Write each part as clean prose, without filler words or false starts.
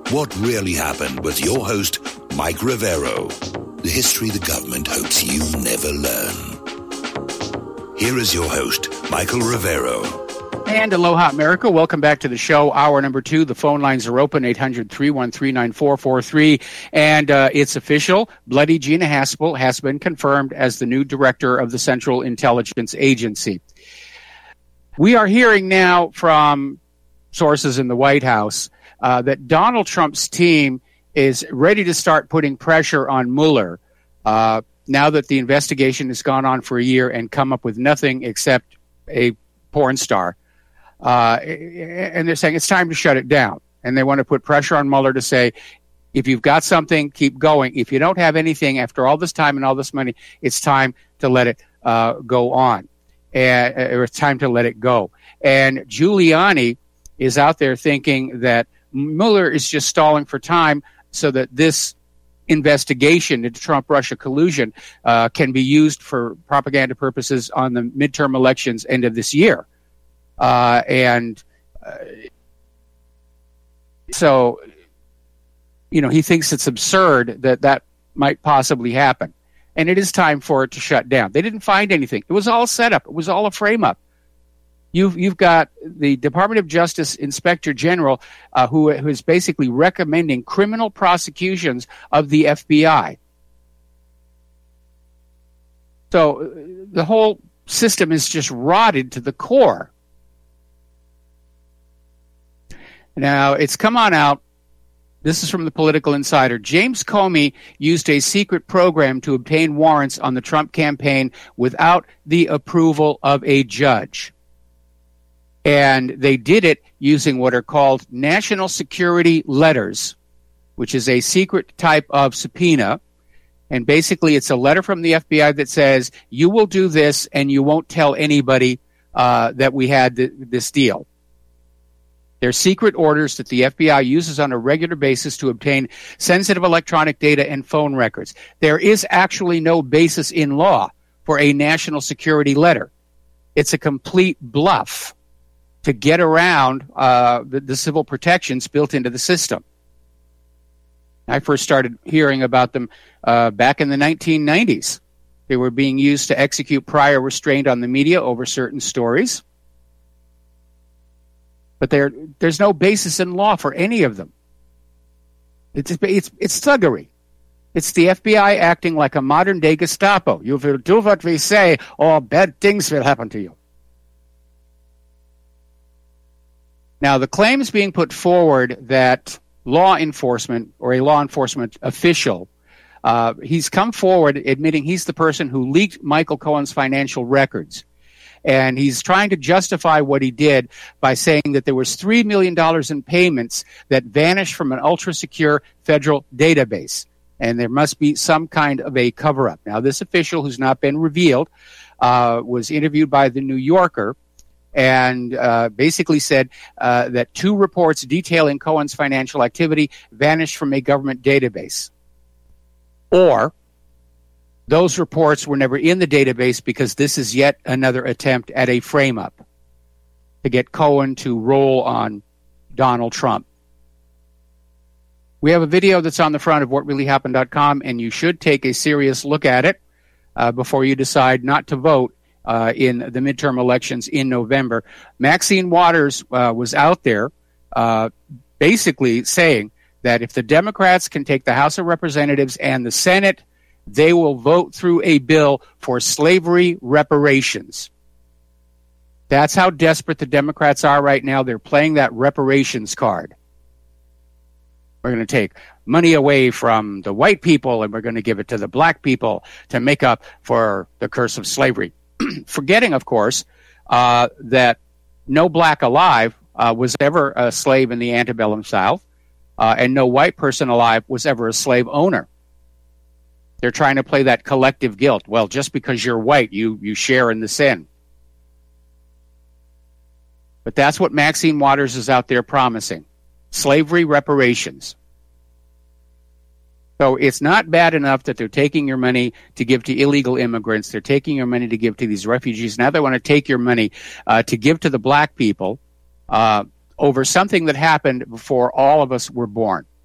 What really happened with your host, Mike Rivero. The history the government hopes you never learn. Here is your host, Michael Rivero. And aloha, America. Welcome back to the show. Hour number 2. The phone lines are open, 800-313-9443. And it's official. Bloody Gina Haspel has been confirmed as the new director of the Central Intelligence Agency. We are hearing now from sources in the White House that Donald Trump's team is ready to start putting pressure on Mueller now that the investigation has gone on for a year and come up with nothing except a porn star. And they're saying it's time to shut it down. And they want to put pressure on Mueller to say, if you've got something, keep going. If you don't have anything after all this time and all this money, it's time to let it go on. Or it's time to let it go. And Giuliani is out there thinking that Mueller is just stalling for time so that this investigation into Trump-Russia collusion can be used for propaganda purposes on the midterm elections end of this year. So, you know, he thinks it's absurd that might possibly happen. And it is time for it to shut down. They didn't find anything. It was all set up. It was all a frame-up. You've got the Department of Justice Inspector General who is basically recommending criminal prosecutions of the FBI. So the whole system is just rotted to the core. Now, it's come on out. This is from the Political Insider. James Comey used a secret program to obtain warrants on the Trump campaign without the approval of a judge. And they did it using what are called national security letters, which is a secret type of subpoena. And basically, it's a letter from the FBI that says, you will do this and you won't tell anybody that we had this deal. They're secret orders that the FBI uses on a regular basis to obtain sensitive electronic data and phone records. There is actually no basis in law for a national security letter. It's a complete bluff to get around the civil protections built into the system. I first started hearing about them back in the 1990s. They were being used to execute prior restraint on the media over certain stories. But there's no basis in law for any of them. It's thuggery. It's the FBI acting like a modern-day Gestapo. You will do what we say, or bad things will happen to you. Now, the claims being put forward that law enforcement or a law enforcement official, he's come forward admitting he's the person who leaked Michael Cohen's financial records. And he's trying to justify what he did by saying that there was $3 million in payments that vanished from an ultra-secure federal database. And there must be some kind of a cover-up. Now, this official, who's not been revealed, was interviewed by The New Yorker and basically said that 2 reports detailing Cohen's financial activity vanished from a government database. Or those reports were never in the database because this is yet another attempt at a frame-up to get Cohen to roll on Donald Trump. We have a video that's on the front of whatreallyhappened.com, and you should take a serious look at it before you decide not to vote in the midterm elections in November. Maxine Waters was out there basically saying that if the Democrats can take the House of Representatives and the Senate, they will vote through a bill for slavery reparations. That's how desperate the Democrats are right now. They're playing that reparations card. We're going to take money away from the white people and we're going to give it to the black people to make up for the curse of slavery. Forgetting, of course, that no black alive was ever a slave in the antebellum South, and no white person alive was ever a slave owner. They're trying to play that collective guilt. Well, just because you're white, you share in the sin. But that's what Maxine Waters is out there promising. Slavery reparations. So it's not bad enough that they're taking your money to give to illegal immigrants. They're taking your money to give to these refugees. Now they want to take your money to give to the black people over something that happened before all of us were born.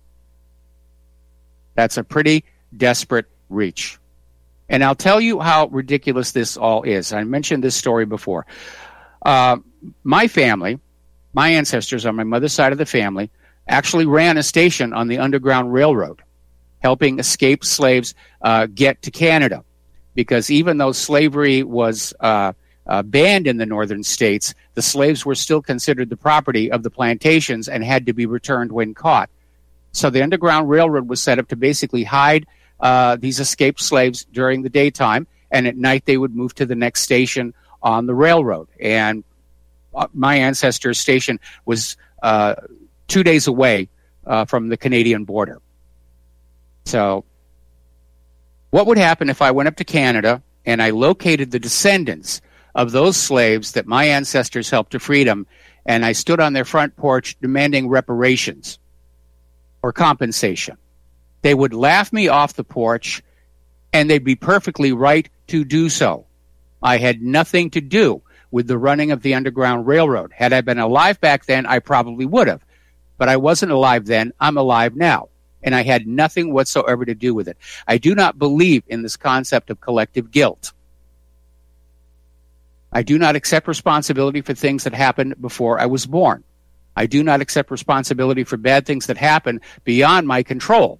That's a pretty desperate reach. And I'll tell you how ridiculous this all is. I mentioned this story before. My family, my ancestors on my mother's side of the family, actually ran a station on the Underground Railroad, helping escaped slaves get to Canada. Because even though slavery was banned in the northern states, the slaves were still considered the property of the plantations and had to be returned when caught. So the Underground Railroad was set up to basically hide these escaped slaves during the daytime, and at night they would move to the next station on the railroad. And my ancestor's station was 2 days away from the Canadian border. So what would happen if I went up to Canada and I located the descendants of those slaves that my ancestors helped to freedom, and I stood on their front porch demanding reparations or compensation? They would laugh me off the porch, and they'd be perfectly right to do so. I had nothing to do with the running of the Underground Railroad. Had I been alive back then, I probably would have. But I wasn't alive then. I'm alive now. And I had nothing whatsoever to do with it. I do not believe in this concept of collective guilt. I do not accept responsibility for things that happened before I was born. I do not accept responsibility for bad things that happen beyond my control.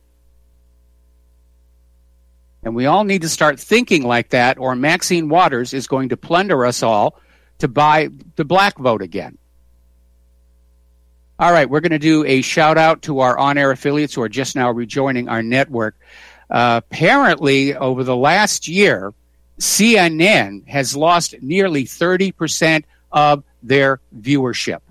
And we all need to start thinking like that, or Maxine Waters is going to plunder us all to buy the black vote again. All right, we're going to do a shout-out to our on-air affiliates who are just now rejoining our network. Apparently, over the last year, CNN has lost nearly 30% of their viewership.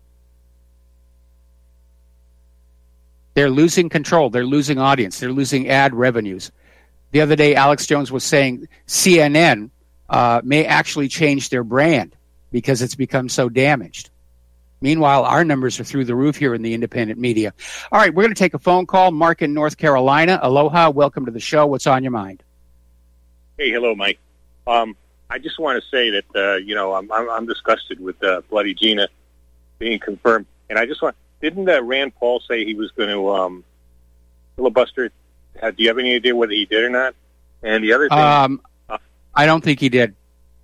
They're losing control. They're losing audience. They're losing ad revenues. The other day, Alex Jones was saying CNN may actually change their brand because it's become so damaged. Meanwhile, our numbers are through the roof here in the independent media. All right, we're going to take a phone call. Mark in North Carolina. Aloha. Welcome to the show. What's on your mind? Hey, hello, Mike. I just want to say that, I'm disgusted with Bloody Gina being confirmed. And I just didn't Rand Paul say he was going to filibuster? Do you have any idea whether he did or not? And the other thing... I don't think he did.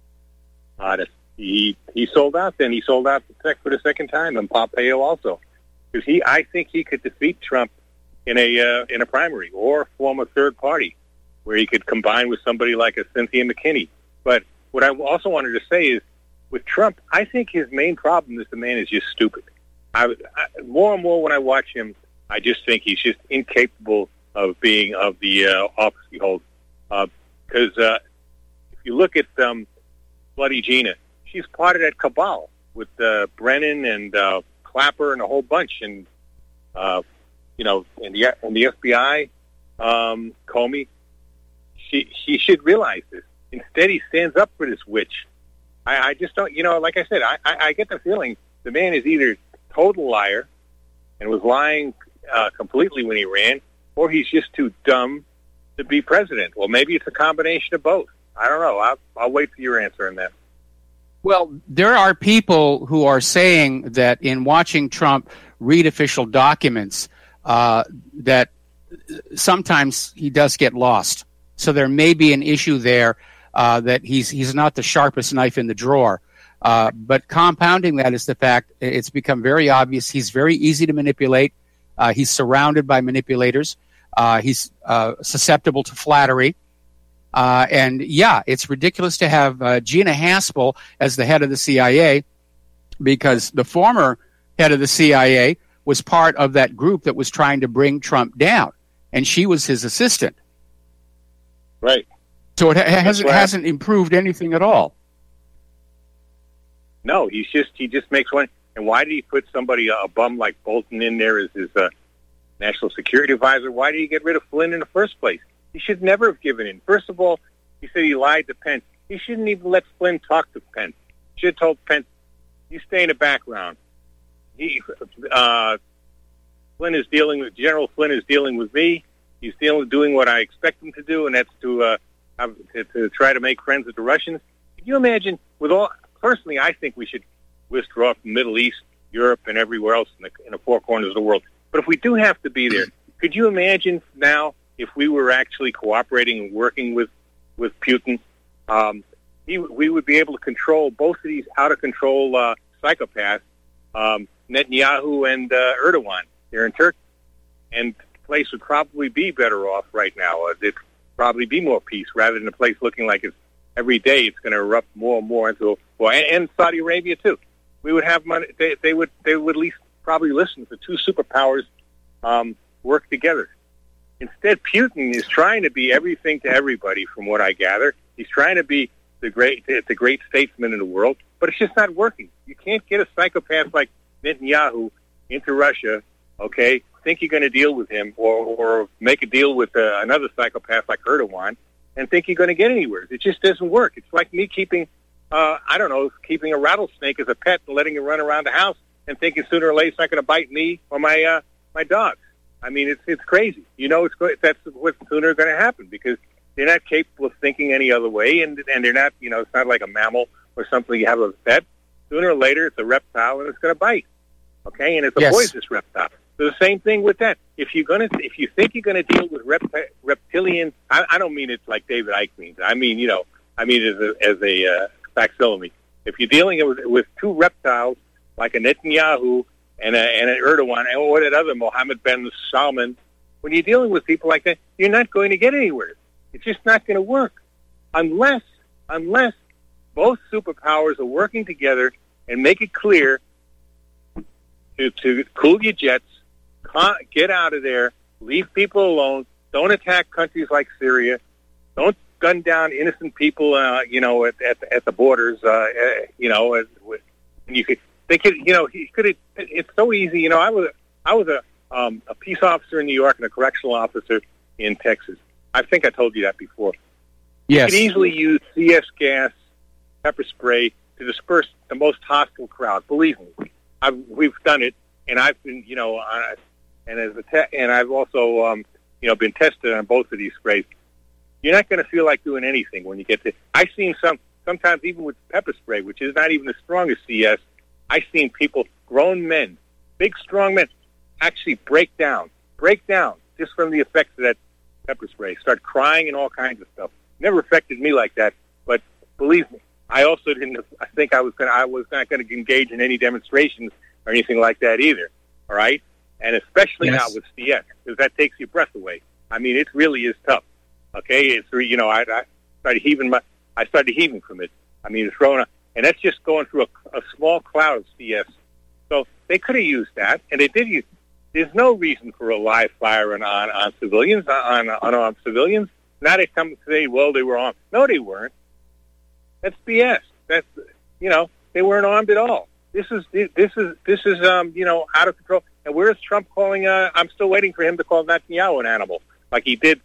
He sold out then. He sold out for the second time, and Pompeo also. Because I think he could defeat Trump in a primary or form a third party where he could combine with somebody like a Cynthia McKinney. But what I also wanted to say is, with Trump, I think his main problem is the man is just stupid. More and more when I watch him, I just think he's just incapable of being of the office he holds. Because if you look at Bloody Gina, she's part of that cabal with Brennan and Clapper and a whole bunch, and and the FBI, Comey. She should realize this. Instead, he stands up for this witch. I just don't, like I said, I get the feeling the man is either a total liar and was lying completely when he ran, or he's just too dumb to be president. Well, maybe it's a combination of both. I don't know. I'll wait for your answer on that. Well, there are people who are saying that in watching Trump read official documents, that sometimes he does get lost. So there may be an issue there that he's not the sharpest knife in the drawer. But compounding that is the fact it's become very obvious he's very easy to manipulate. He's surrounded by manipulators. He's susceptible to flattery. And yeah, it's ridiculous to have Gina Haspel as the head of the CIA, because the former head of the CIA was part of that group that was trying to bring Trump down, and she was his assistant. Right. So it hasn't improved anything at all. No, he just makes one. And why did he put somebody, a bum like Bolton, in there as his national security advisor? Why did he get rid of Flynn in the first place? He should never have given in. First of all, he said he lied to Pence. He shouldn't even let Flynn talk to Pence. He should have told Pence, you stay in the background. General Flynn is dealing with me. He's doing what I expect him to do, and that's to try to make friends with the Russians. Can you imagine? Personally, I think we should withdraw from the Middle East, Europe, and everywhere else in the four corners of the world. But if we do have to be there, could you imagine now if we were actually cooperating and working with Putin, we would be able to control both of these out-of-control psychopaths, Netanyahu and Erdogan here in Turkey. And the place would probably be better off right now. There'd probably be more peace rather than a place looking like it's every day it's going to erupt more and more into a war. And Saudi Arabia, too. We would have money. They would at least probably listen to two superpowers work together. Instead, Putin is trying to be everything to everybody, from what I gather. He's trying to be the great statesman in the world, but it's just not working. You can't get a psychopath like Netanyahu into Russia, okay, think you're going to deal with him, or make a deal with another psychopath like Erdogan, and think you're going to get anywhere. It just doesn't work. It's like me keeping a rattlesnake as a pet and letting it run around the house and thinking sooner or later it's not going to bite me or my dogs. I mean, it's crazy. That's what's sooner going to happen, because they're not capable of thinking any other way, and they're not, it's not like a mammal or something you have a pet. Sooner or later, it's a reptile and it's going to bite. Okay, and it's a poisonous reptile. So the same thing with that. If you think you're going to deal with reptilian, I don't mean it's like David Icke means. I mean as a facsimile. If you're dealing with two reptiles like a Netanyahu and an Erdogan or that other Mohammed bin Salman, when you're dealing with people like that, you're not going to get anywhere. It's just not going to work unless both superpowers are working together and make it clear to cool your jets, get out of there, leave people alone, don't attack countries like Syria, don't gun down innocent people, at the borders, and you could. They could, he could. It's so easy. I was a peace officer in New York and a correctional officer in Texas. I think I told you that before. Yes. You could easily use CS gas, pepper spray to disperse the most hostile crowd. Believe me, we've done it, and I've been, and I've also, been tested on both of these sprays. You're not going to feel like doing anything when you get to. I've seen sometimes even with pepper spray, which is not even as strong as CS. I've seen people, grown men, big, strong men, actually break down just from the effects of that pepper spray, start crying and all kinds of stuff. Never affected me like that, but believe me, I also didn't. I think I was not going to engage in any demonstrations or anything like that either. All right, and especially not with CS, because that takes your breath away. I mean, it really is tough. Okay, it's I started heaving from it. I mean, it's thrown. And that's just going through a small cloud of CS. So they could have used that, and they did use. There's no reason for a live fire on civilians, on unarmed civilians. Now they come and say, well, they were armed. No, they weren't. That's BS. That's they weren't armed at all. This is out of control. And where is Trump calling? I'm still waiting for him to call Netanyahu an animal, like he did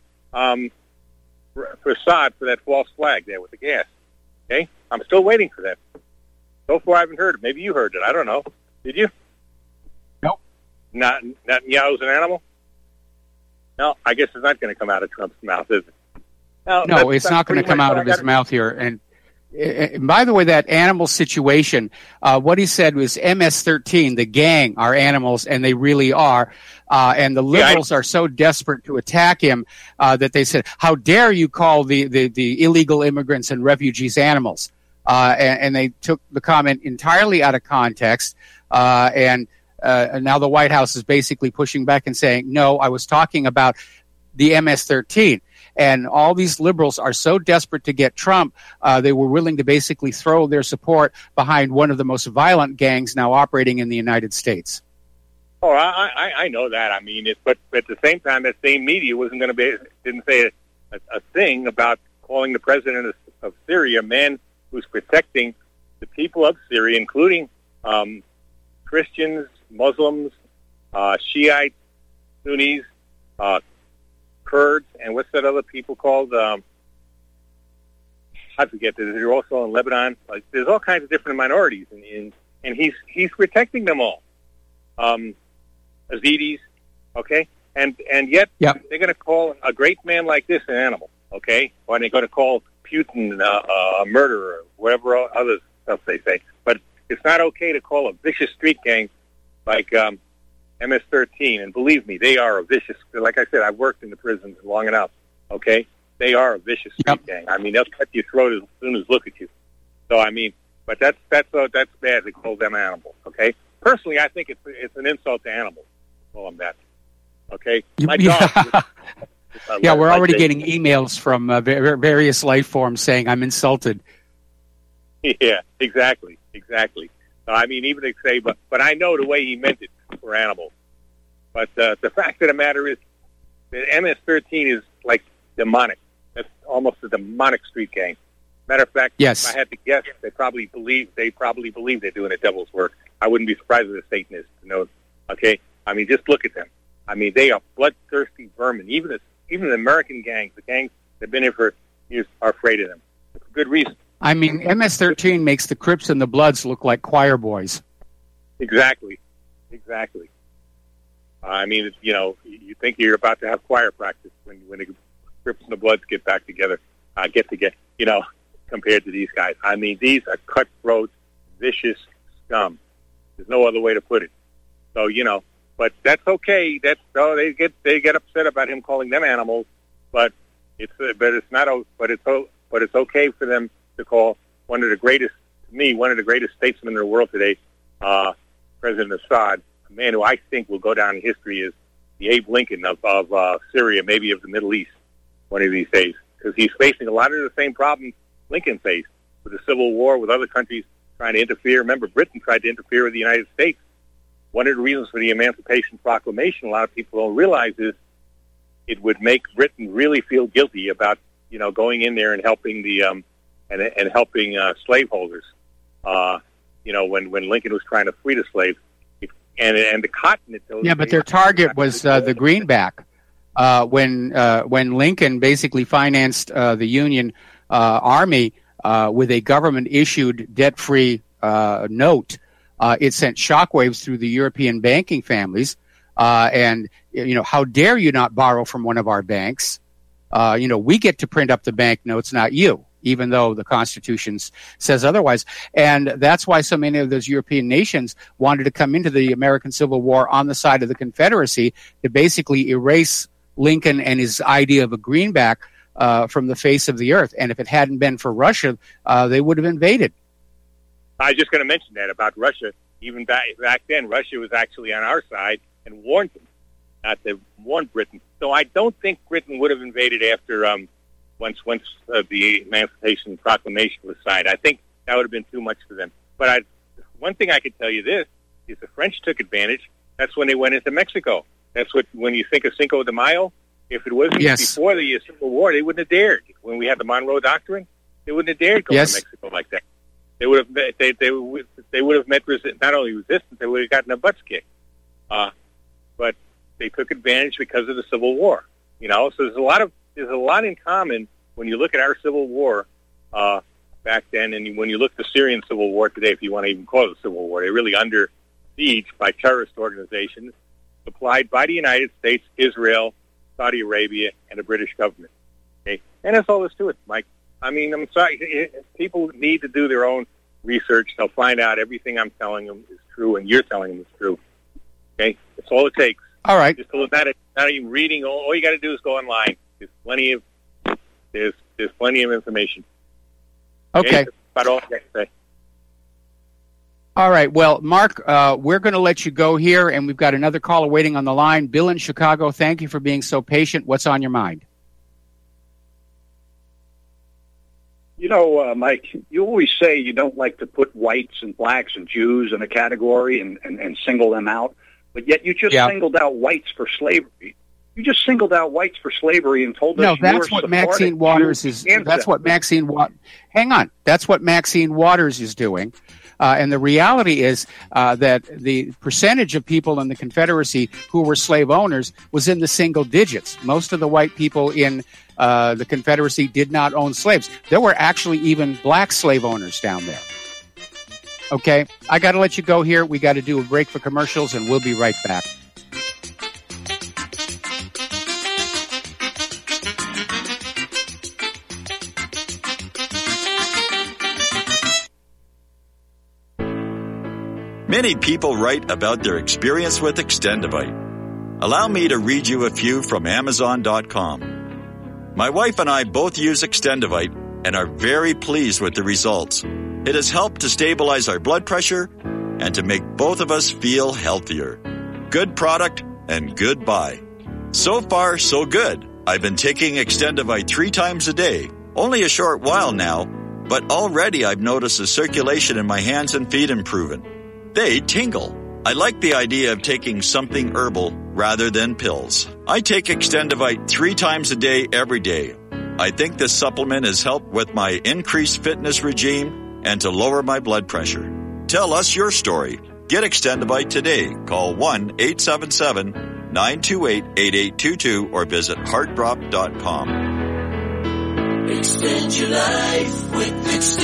for Assad for that false flag there with the gas. Okay, I'm still waiting for that. So far, I haven't heard it. Maybe you heard it. I don't know. Did you? Nope. Netanyahu's an animal? No, I guess it's not going to come out of Trump's mouth, is it? No, it's not going to come out of his mouth here. And by the way, that animal situation, what he said was MS-13, the gang, are animals, and they really are. And the liberals are so desperate to attack him that they said, how dare you call the illegal immigrants and refugees animals? And they took the comment entirely out of context. And now the White House is basically pushing back and saying, no, I was talking about the MS-13. And all these liberals are so desperate to get Trump, they were willing to basically throw their support behind one of the most violent gangs now operating in the United States. Oh, I know that. I mean, but at the same time, that same media didn't say a thing about calling the president of Syria a man who's protecting the people of Syria, including Christians, Muslims, Shiites, Sunnis, Kurds, and what's that other people called? I forget. They're also in Lebanon. There's all kinds of different minorities, and he's protecting them all. Yazidis, okay, and yet they're going to call a great man like this an animal, okay, or they're going to call Putin a murderer, whatever other stuff they say. But it's not okay to call a vicious street gang like MS-13, and believe me, they are a vicious. Like I said, I've worked in the prisons long enough. Okay, they are a vicious street gang. I mean, they'll cut your throat as soon as look at you. So I mean, but that's bad to call them animals. Okay, personally, I think it's an insult to animals to call them that. Okay, my dog. Yeah, we're already getting emails from various life forms saying I'm insulted. Yeah, exactly. So, I mean, even to say, but I know the way he meant it for animals. But the fact of the matter is that MS-13 is like demonic. That's almost a demonic street gang. Matter of fact, yes. If I had to guess, they probably believe they're doing a devil's work. I wouldn't be surprised if a Satanist knows. Okay, I mean, just look at them. I mean, they are bloodthirsty vermin. Even the American gangs, the gangs that have been here for years, are afraid of them for good reason. I mean, MS-13 makes the Crips and the Bloods look like choir boys. Exactly. I mean, you think you're about to have choir practice when the Crips and the Bloods get back together, compared to these guys. I mean, these are cutthroat, vicious scum. There's no other way to put it. So, but that's okay. They get upset about him calling them animals, but it's okay for them to call one of the greatest statesmen in the world today, President Assad, a man who I think will go down in history as the Abe Lincoln of Syria, maybe of the Middle East, one of these days, because he's facing a lot of the same problems Lincoln faced with the Civil War, with other countries trying to interfere. Remember, Britain tried to interfere with the United States. One of the reasons for the Emancipation Proclamation, a lot of people don't realize, is it would make Britain really feel guilty about going in there and helping the and helping slaveholders. When Lincoln was trying to free the slaves, and the cotton. But their target was the greenback. When Lincoln basically financed the Union Army with a government-issued debt-free note, it sent shockwaves through the European banking families. And how dare you not borrow from one of our banks? We get to print up the banknotes, not you, even though the Constitution says otherwise. And that's why so many of those European nations wanted to come into the American Civil War on the side of the Confederacy to basically erase Lincoln and his idea of a greenback from the face of the earth. And if it hadn't been for Russia, they would have invaded. I was just going to mention that about Russia. Even back then, Russia was actually on our side and warned them, not to warn Britain. So I don't think Britain would have invaded after once the Emancipation Proclamation was signed. I think that would have been too much for them. But one thing I could tell you this is the French took advantage. That's when they went into Mexico. That's when you think of Cinco de Mayo. If it wasn't before the Civil War, they wouldn't have dared. When we had the Monroe Doctrine, they wouldn't have dared go to Mexico like that. They would have met not only resistance, they would have gotten their butts kicked. But they took advantage because of the Civil War. So there's a lot in common when you look at our Civil War back then, and when you look at the Syrian Civil War today, if you want to even call it a Civil War. They're really under siege by terrorist organizations supplied by the United States, Israel, Saudi Arabia, and the British government. Okay, and that's all there's to it, Mike. I mean, I'm sorry. People need to do their own research. They'll find out everything I'm telling them is true, and you're telling them is true. Okay, that's all it takes. All right. Just not even reading. All you got to do is go online. There's plenty of information. Okay. That's about all I got to say. All right. Well, Mark, we're going to let you go here, and we've got another caller waiting on the line. Bill in Chicago, thank you for being so patient. What's on your mind? Mike, you always say you don't like to put whites and blacks and Jews in a category and single them out, but yet you just singled out whites for slavery. You just singled out whites for slavery and told us no. That's what Maxine Waters is. That's what Maxine. Hang on. That's what Maxine Waters is doing. And the reality is that the percentage of people in the Confederacy who were slave owners was in the single digits. Most of the white people in the Confederacy did not own slaves. There were actually even black slave owners down there. Okay, I got to let you go here. We got to do a break for commercials, and we'll be right back. Many people write about their experience with Extendivite. Allow me to read you a few from Amazon.com. My wife and I both use Extendivite and are very pleased with the results. It has helped to stabilize our blood pressure and to make both of us feel healthier. Good product and good buy. So far, so good. I've been taking Extendivite 3 times a day. Only a short while now, but already I've noticed the circulation in my hands and feet improving. They tingle. I like the idea of taking something herbal rather than pills. I take Extendivite 3 times a day every day. I think this supplement has helped with my increased fitness regime and to lower my blood pressure. Tell us your story. Get Extendivite today. Call 1-877-928-8822 or visit heartdrop.com. Extend your life with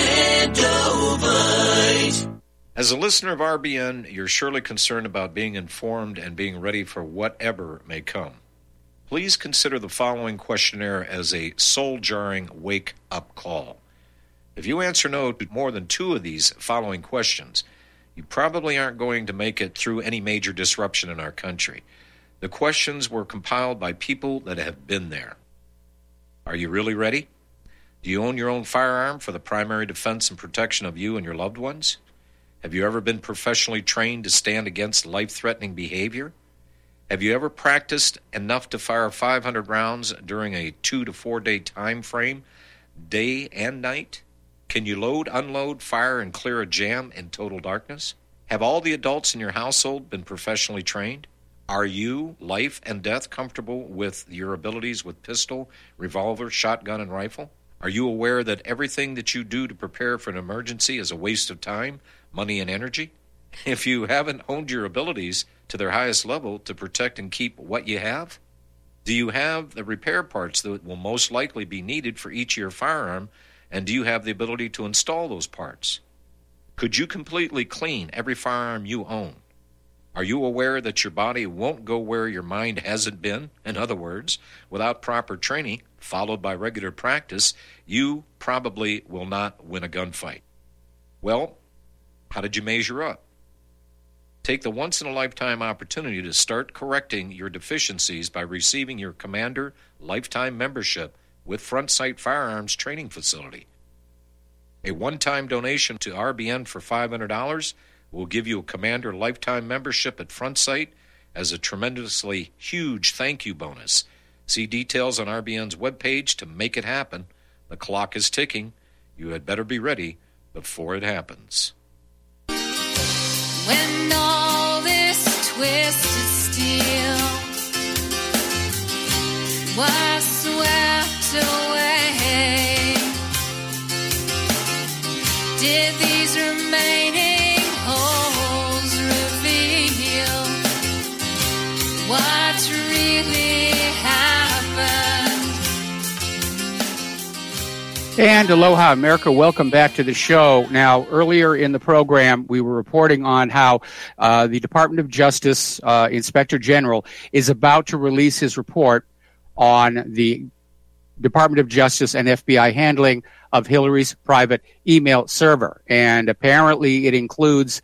Extendivite. As a listener of RBN, you're surely concerned about being informed and being ready for whatever may come. Please consider the following questionnaire as a soul-jarring wake-up call. If you answer no to more than 2 of these following questions, you probably aren't going to make it through any major disruption in our country. The questions were compiled by people that have been there. Are you really ready? Do you own your own firearm for the primary defense and protection of you and your loved ones? Have you ever been professionally trained to stand against life-threatening behavior? Have you ever practiced enough to fire 500 rounds during a 2 to 4 day time frame, day and night? Can you load, unload, fire, and clear a jam in total darkness? Have all the adults in your household been professionally trained? Are you, life and death, comfortable with your abilities with pistol, revolver, shotgun, and rifle? Are you aware that everything that you do to prepare for an emergency is a waste of time, money, and energy? If you haven't honed your abilities to their highest level to protect and keep what you have, do you have the repair parts that will most likely be needed for each of your firearm, and do you have the ability to install those parts? Could you completely clean every firearm you own? Are you aware that your body won't go where your mind hasn't been? In other words, without proper training, followed by regular practice, you probably will not win a gunfight. Well, how did you measure up? Take the once-in-a-lifetime opportunity to start correcting your deficiencies by receiving your Commander Lifetime Membership with Front Sight Firearms Training Facility. A one-time donation to RBN for $500 will give you a Commander Lifetime Membership at Front Sight as a tremendously huge thank you bonus. See details on RBN's webpage to make it happen. The clock is ticking. You had better be ready before it happens. When all this twisted steel was swept away, did these remaining holes reveal what really happened? And aloha, America. Welcome back to the show. Now, earlier in the program, we were reporting on how the Department of Justice Inspector General is about to release his report on the Department of Justice and FBI handling of Hillary's private email server. And apparently it includes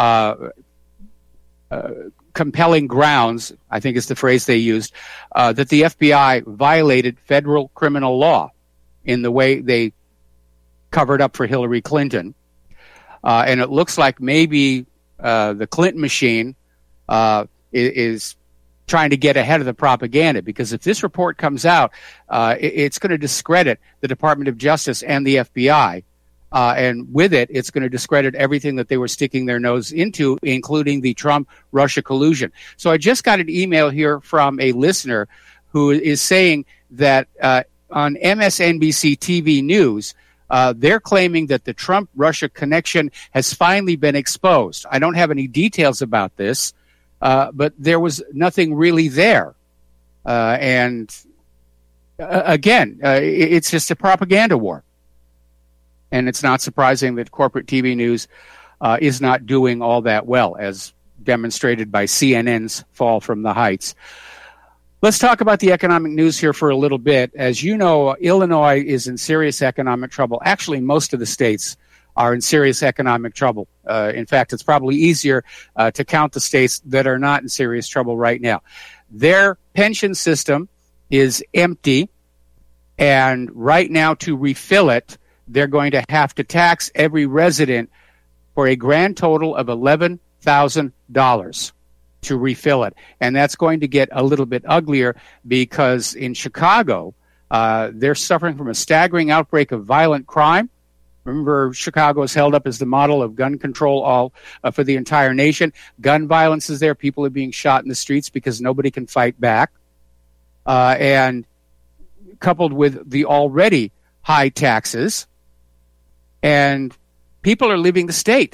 compelling grounds, I think is the phrase they used, that the FBI violated federal criminal law in the way they covered up for Hillary Clinton. And it looks like maybe the Clinton machine is trying to get ahead of the propaganda, because if this report comes out, it's going to discredit the Department of Justice and the FBI. And with it, it's going to discredit everything that they were sticking their nose into, including the Trump-Russia collusion. So I just got an email here from a listener who is saying that on MSNBC TV News, they're claiming that the Trump-Russia connection has finally been exposed. I don't have any details about this, but there was nothing really there. And again, it's just a propaganda war. And it's not surprising that corporate TV news is not doing all that well, as demonstrated by CNN's fall from the heights. Let's talk about the economic news here for a little bit. As you know, Illinois is in serious economic trouble. Actually, most of the states are in serious economic trouble. In fact, it's probably easier to count the states that are not in serious trouble right now. Their pension system is empty, and right now to refill it, they're going to have to tax every resident for a grand total of $11,000 to refill it. And that's going to get a little bit uglier because in Chicago, they're suffering from a staggering outbreak of violent crime. Remember, Chicago is held up as the model of gun control for the entire nation. Gun violence is there. People are being shot in the streets because nobody can fight back. And coupled with the already high taxes, and people are leaving the state.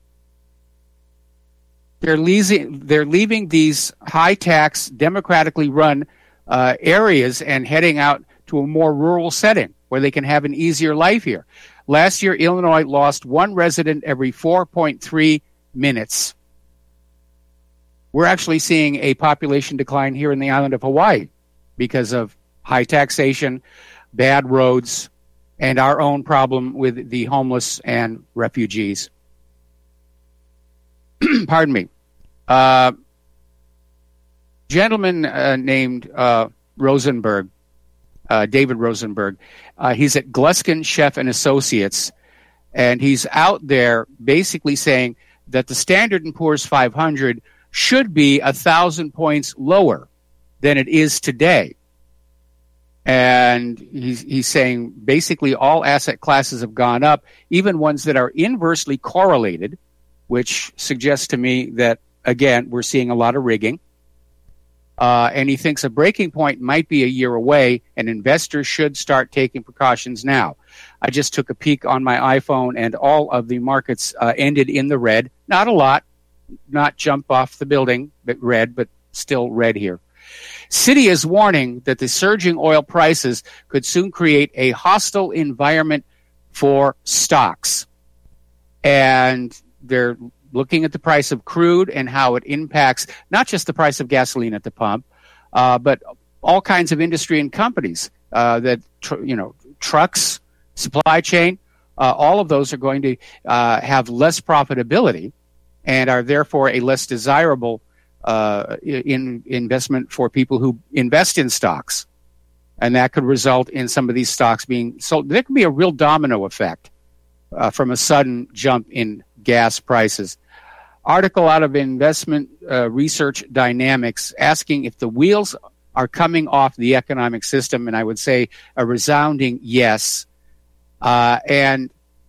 They're leaving these high-tax, democratically run areas and heading out to a more rural setting where they can have an easier life here. Last year, Illinois lost one resident every 4.3 minutes. We're actually seeing a population decline here in the island of Hawaii because of high taxation, bad roads, and our own problem with the homeless and refugees. Pardon me. Gentleman named Rosenberg, David Rosenberg, he's at Gluskin Chef and Associates, and he's out there basically saying that the Standard & Poor's 500 should be 1,000 points lower than it is today. And he's saying basically all asset classes have gone up, even ones that are inversely correlated, which suggests to me that, again, we're seeing a lot of rigging. And he thinks a breaking point might be a year away, and investors should start taking precautions now. I just took a peek on my iPhone, and all of the markets ended in the red. Not a lot, not jump off the building, but red, but still red here. Citi is warning that the surging oil prices could soon create a hostile environment for stocks. And they're looking at the price of crude and how it impacts not just the price of gasoline at the pump, but all kinds of industry and companies trucks, supply chain, all of those are going to have less profitability and are therefore a less desirable investment for people who invest in stocks. And that could result in some of these stocks being sold. There could be a real domino effect from a sudden jump in gas prices. Article out of Investment Research Dynamics asking if the wheels are coming off the economic system, and I would say a resounding yes. And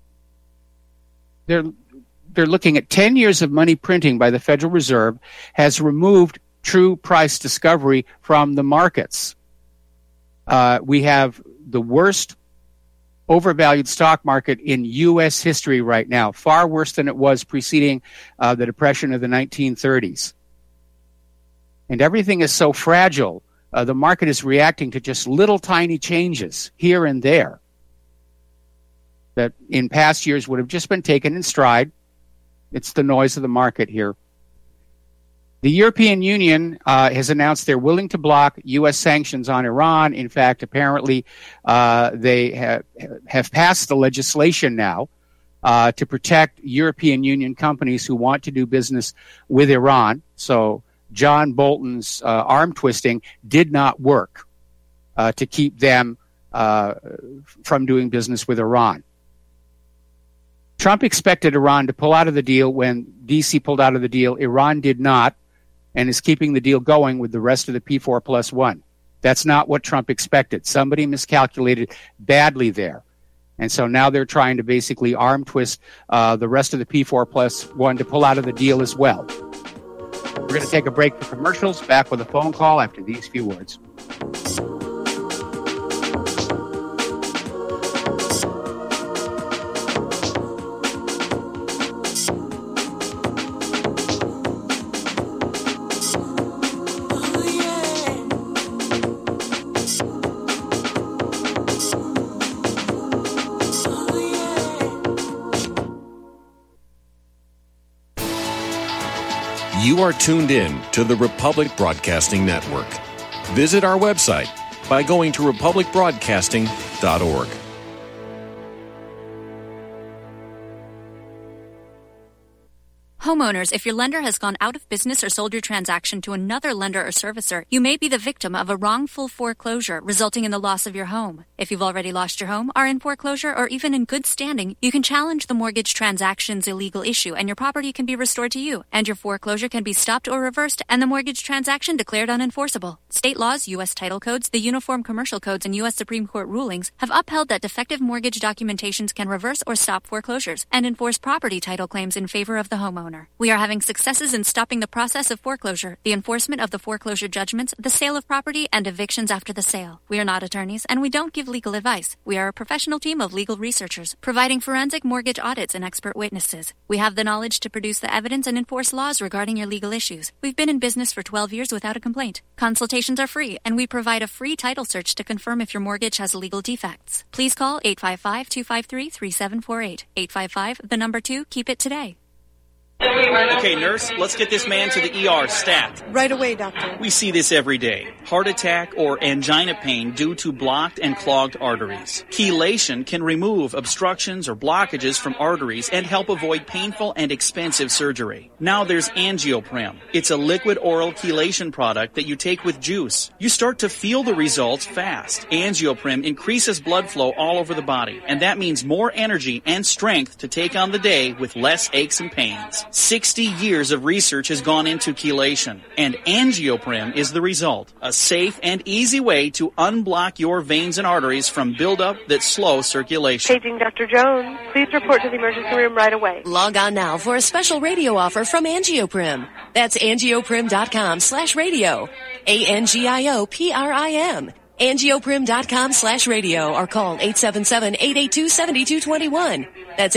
they're looking at 10 years of money printing by the Federal Reserve has removed true price discovery from the markets. We have the worst overvalued stock market in U.S. history right now, far worse than it was preceding the Depression of the 1930s. And everything is so fragile, the market is reacting to just little tiny changes here and there that in past years would have just been taken in stride. It's the noise of the market here. The European Union has announced they're willing to block U.S. sanctions on Iran. In fact, apparently they have passed the legislation now to protect European Union companies who want to do business with Iran. So John Bolton's arm twisting did not work to keep them from doing business with Iran. Trump expected Iran to pull out of the deal. When D.C. pulled out of the deal, Iran did not, and is keeping the deal going with the rest of the P4+1. That's not what Trump expected. Somebody miscalculated badly there. And so now they're trying to basically arm twist the rest of the P4+1 to pull out of the deal as well. We're going to take a break for commercials. Back with a phone call after these few words. You are tuned in to the Republic Broadcasting Network. Visit our website by going to republicbroadcasting.org. Homeowners, if your lender has gone out of business or sold your transaction to another lender or servicer, you may be the victim of a wrongful foreclosure resulting in the loss of your home. If you've already lost your home, are in foreclosure, or even in good standing, you can challenge the mortgage transaction's illegal issue and your property can be restored to you, and your foreclosure can be stopped or reversed and the mortgage transaction declared unenforceable. State laws, U.S. title codes, the Uniform Commercial Codes, and U.S. Supreme Court rulings have upheld that defective mortgage documentations can reverse or stop foreclosures and enforce property title claims in favor of the homeowner. We are having successes in stopping the process of foreclosure, the enforcement of the foreclosure judgments, the sale of property, and evictions after the sale. We are not attorneys, and we don't give legal advice. We are a professional team of legal researchers, providing forensic mortgage audits and expert witnesses. We have the knowledge to produce the evidence and enforce laws regarding your legal issues. We've been in business for 12 years without a complaint. Consultations are free, and we provide a free title search to confirm if your mortgage has legal defects. Please call 855-253-3748. 855, 2, keep it today. Okay, nurse, let's get this man to the ER stat. Right away, doctor. We see this every day. Heart attack or angina pain due to blocked and clogged arteries. Chelation can remove obstructions or blockages from arteries and help avoid painful and expensive surgery. Now there's Angioprim. It's a liquid oral chelation product that you take with juice. You start to feel the results fast. Angioprim increases blood flow all over the body, and that means more energy and strength to take on the day with less aches and pains. 60 years of research has gone into chelation, and Angioprim is the result. A safe and easy way to unblock your veins and arteries from buildup that slow circulation. Paging Dr. Jones. Please report to the emergency room right away. Log on now for a special radio offer from Angioprim. That's angioprim.com/radio. ANGIOPRIM. Angioprim.com/radio, or call 877-882-7221. That's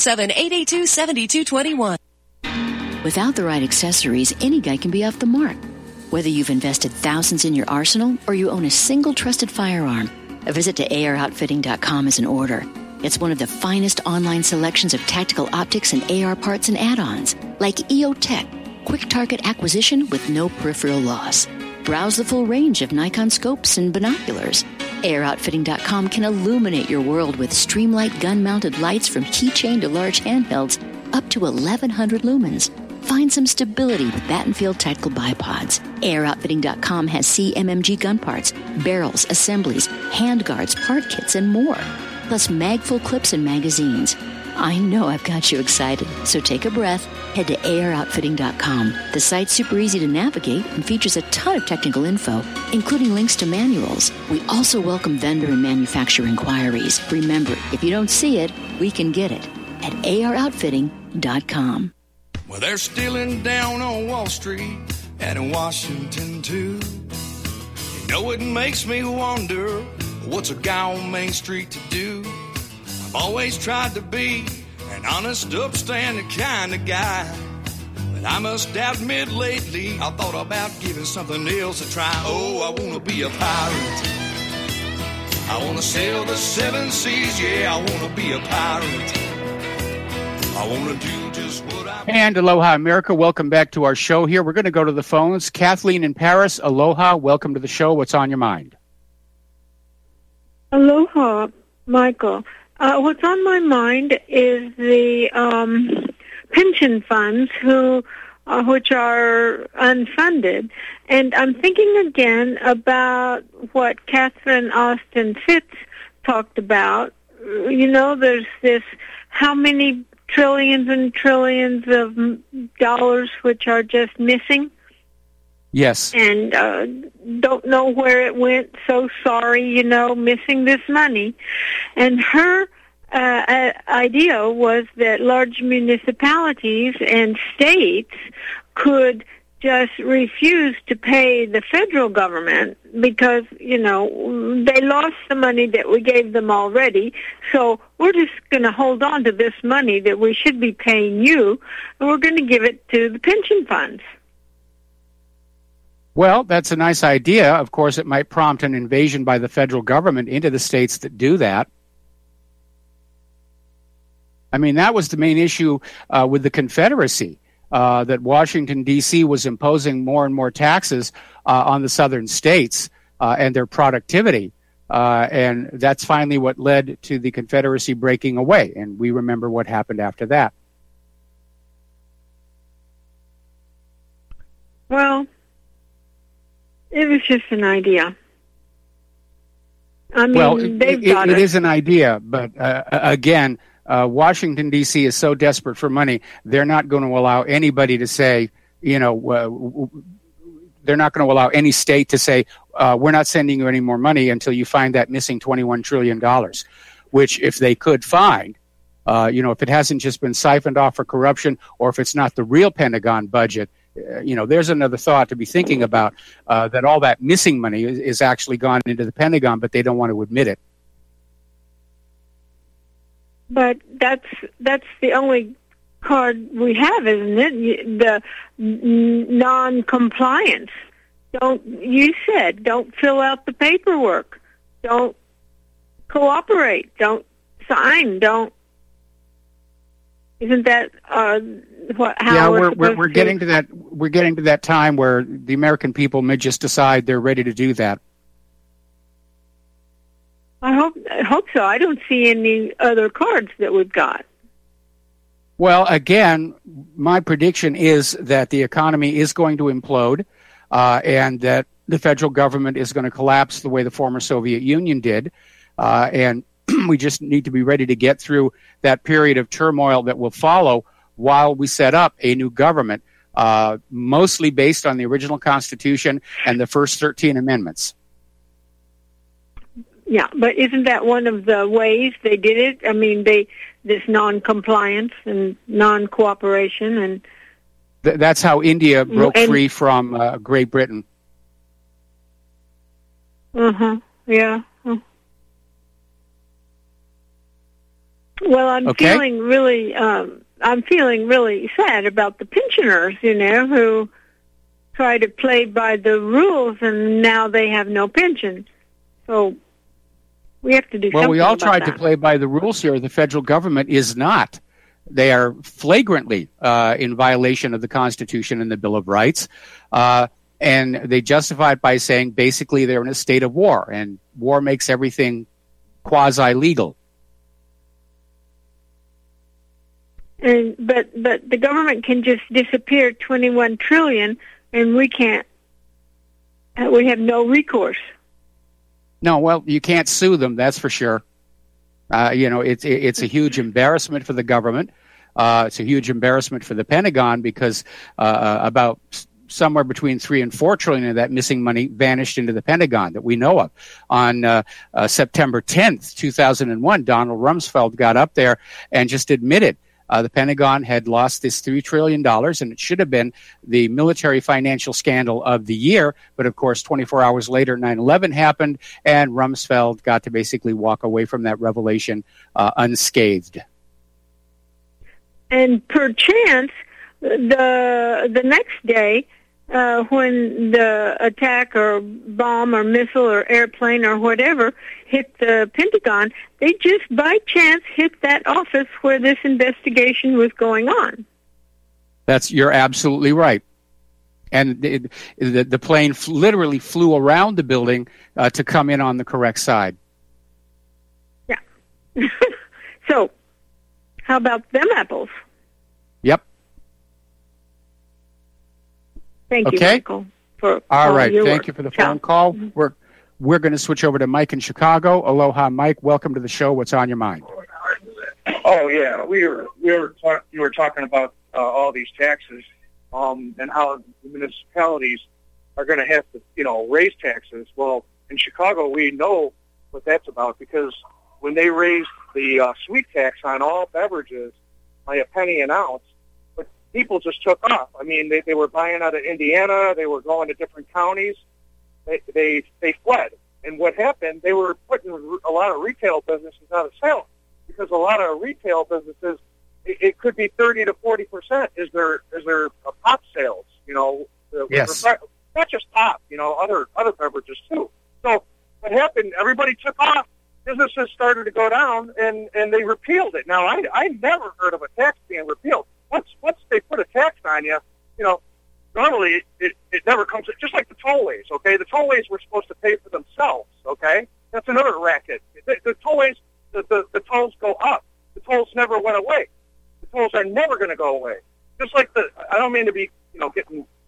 877-882-7221. Without the right accessories, any guy can be off the mark. Whether you've invested thousands in your arsenal or you own a single trusted firearm, a visit to AROutfitting.com is in order. It's one of the finest online selections of tactical optics and AR parts and add-ons, like EOTech, quick target acquisition with no peripheral loss. Browse the full range of Nikon scopes and binoculars. AROutfitting.com can illuminate your world with Streamlight gun-mounted lights from keychain to large handhelds up to 1,100 lumens. Find some stability with Battenfield Tactical Bipods. AROutfitting.com has CMMG gun parts, barrels, assemblies, handguards, part kits, and more. Plus mag-full clips and magazines. I know I've got you excited, so take a breath. Head to AROutfitting.com. The site's super easy to navigate and features a ton of technical info, including links to manuals. We also welcome vendor and manufacturer inquiries. Remember, if you don't see it, we can get it at AROutfitting.com. Well, they're stealing down on Wall Street and in Washington, too. You know, it makes me wonder, what's a guy on Main Street to do? I've always tried to be an honest, upstanding kind of guy. But I must admit lately, I thought about giving something else a try. Oh, I want to be a pirate. I want to sail the seven seas, yeah, I want to be a pirate. I want to do just what I... And aloha, America. Welcome back to our show here. We're going to go to the phones. Kathleen in Paris, aloha. Welcome to the show. What's on your mind? Aloha, Michael. What's on my mind is the pension funds which are unfunded. And I'm thinking again about what Catherine Austin Fitts talked about. You know, there's this, how many trillions and trillions of dollars which are just missing. Yes. And don't know where it went. So sorry, missing this money. And her idea was that large municipalities and states could just refuse to pay the federal government because, they lost the money that we gave them already. So we're just going to hold on to this money that we should be paying you, and we're going to give it to the pension funds. Well, that's a nice idea. Of course, it might prompt an invasion by the federal government into the states that do that. I mean, that was the main issue with the Confederacy. That Washington, D.C. was imposing more and more taxes on the southern states and their productivity. And that's finally what led to the Confederacy breaking away. And we remember what happened after that. Well, it was just an idea. I mean, well, they've got it is an idea, but again, Washington, D.C. is so desperate for money, they're not going to allow anybody to say, they're not going to allow any state to say, we're not sending you any more money until you find that missing $21 trillion, which if they could find, if it hasn't just been siphoned off for corruption or if it's not the real Pentagon budget, there's another thought to be thinking about, that all that missing money is actually gone into the Pentagon, but they don't want to admit it. But that's the only card we have, isn't it? The non-compliance. You said don't fill out the paperwork. Don't cooperate. Don't sign. Don't. Isn't that how we're getting to that. We're getting to that time where the American people may just decide they're ready to do that. I hope so. I don't see any other cards that we've got. Well, again, my prediction is that the economy is going to implode, and that the federal government is going to collapse the way the former Soviet Union did, and we just need to be ready to get through that period of turmoil that will follow while we set up a new government, mostly based on the original Constitution and the first 13 amendments. Yeah, but isn't that one of the ways they did it? I mean, this non-compliance and non-cooperation, and that's how India broke free from Great Britain. Yeah. Well, I'm feeling really sad about the pensioners, who try to play by the rules, and now they have no pension. So we have to do something about that. Well, we all tried to play by the rules here. The federal government is not. They are flagrantly in violation of the Constitution and the Bill of Rights, and they justify it by saying basically they're in a state of war, and war makes everything quasi-legal. But the government can just disappear $21 trillion, and we can't. We have no recourse. No, well, you can't sue them. That's for sure. It's a huge embarrassment for the government. It's a huge embarrassment for the Pentagon because about somewhere between $3 and $4 trillion of that missing money vanished into the Pentagon that we know of. On September 10th, 2001, Donald Rumsfeld got up there and just admitted the Pentagon had lost this $3 trillion, and it should have been the military financial scandal of the year. But, of course, 24 hours later, 9/11 happened, and Rumsfeld got to basically walk away from that revelation unscathed. And perchance, the next day, when the attack or bomb or missile or airplane or whatever hit the Pentagon, they just by chance hit that office where this investigation was going on. You're absolutely right. And the plane literally flew around the building to come in on the correct side. Yeah. So, how about them apples? Yep. Thank you, Michael. All right. Thank work. you for the phone call. We're going to switch over to Mike in Chicago. Aloha, Mike. Welcome to the show. What's on your mind? Oh yeah, you were talking about all these taxes, and how the municipalities are going to have to, raise taxes. Well, in Chicago, we know what that's about because when they raised the sweet tax on all beverages by a penny an ounce, but people just took off. I mean, they were buying out of Indiana. They were going to different counties. They fled. And what happened, they were putting a lot of retail businesses out of sale because a lot of retail businesses, it could be 30 to 40% is their pop sales, Yes. Not just pop, other beverages too. So what happened, everybody took off. Businesses started to go down, and they repealed it. Now, I never heard of a tax being repealed. Once they put a tax on you, normally it never comes, just like the tollways, okay? The tollways were supposed to pay for themselves, okay? That's another racket. The tollways, the tolls go up. The tolls never went away. The tolls are never going to go away. Just like I don't mean to be, getting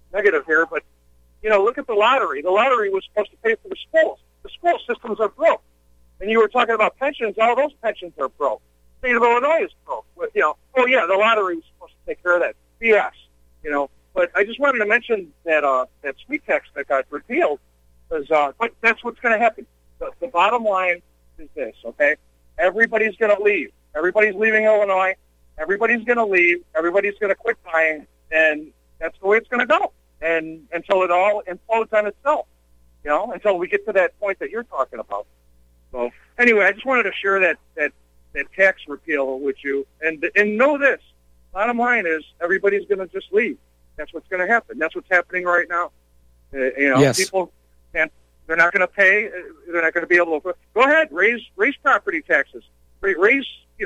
negative here, but, look at the lottery. The lottery was supposed to pay for the schools. The school systems are broke. And you were talking about pensions. All those pensions are broke. The state of Illinois is broke. The lottery was supposed to take care of that. BS, But I just wanted to mention that that sweet tax that got repealed, because but that's what's going to happen. The bottom line is this, okay? Everybody's going to leave. Everybody's leaving Illinois. Everybody's going to leave. Everybody's going to quit buying, and that's the way it's going to go. And until it all implodes on itself, until we get to that point that you're talking about. So anyway, I just wanted to share that tax repeal with you, and know this. Bottom line is everybody's going to just leave. That's what's going to happen. That's what's happening right now. Yes. People can't. They're not going to pay. They're not going to be able to. Go ahead, raise property taxes. Raise.